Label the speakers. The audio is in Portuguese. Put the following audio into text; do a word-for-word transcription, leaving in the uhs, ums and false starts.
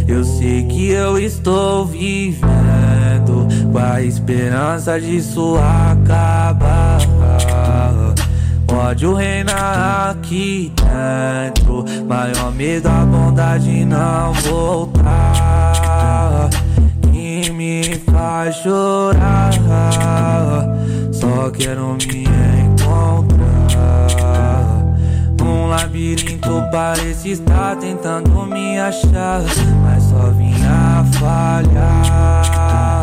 Speaker 1: Eu sei que eu estou vivendo com a esperança disso acabar. Ódio reina aqui dentro, maior medo a bondade não voltar. Que me faz chorar, só quero me encontrar. Um labirinto parece estar tentando me achar, mas só vinha falhar.